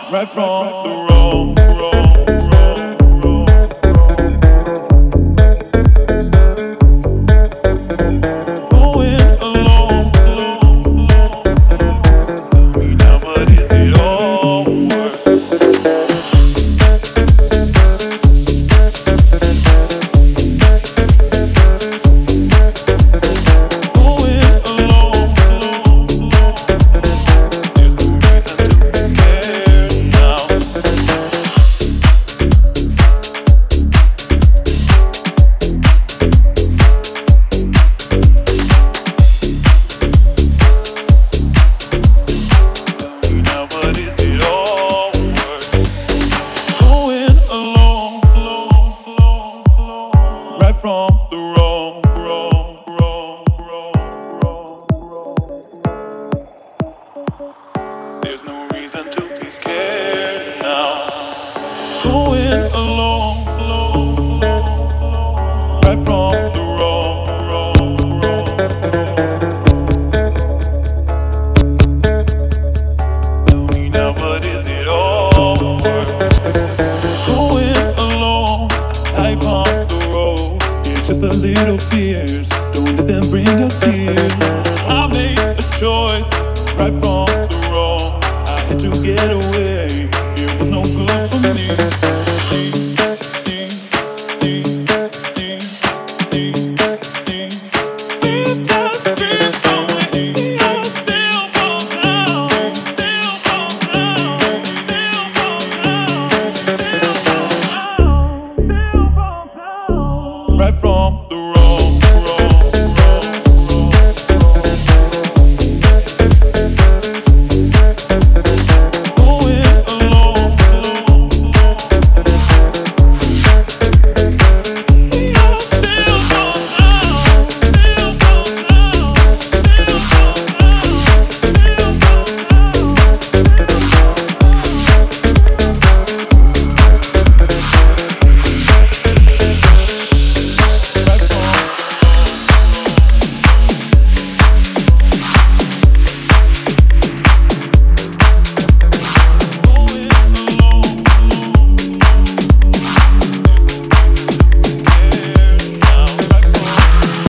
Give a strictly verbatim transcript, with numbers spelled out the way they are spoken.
right from the wrong, wrong, going along, along, along. Tell me now, but is it all worth? From the wrong, wrong, wrong, wrong, wrong, wrong. There's no reason to be scared now. Going along, along, along, right from the wrong, wrong, wrong. Tell me now, but is it all worth? Going along, life on the road. Just a little fears, don't let them bring your tears. I made a choice, right from the wrong. I had to get away, it was no good for me.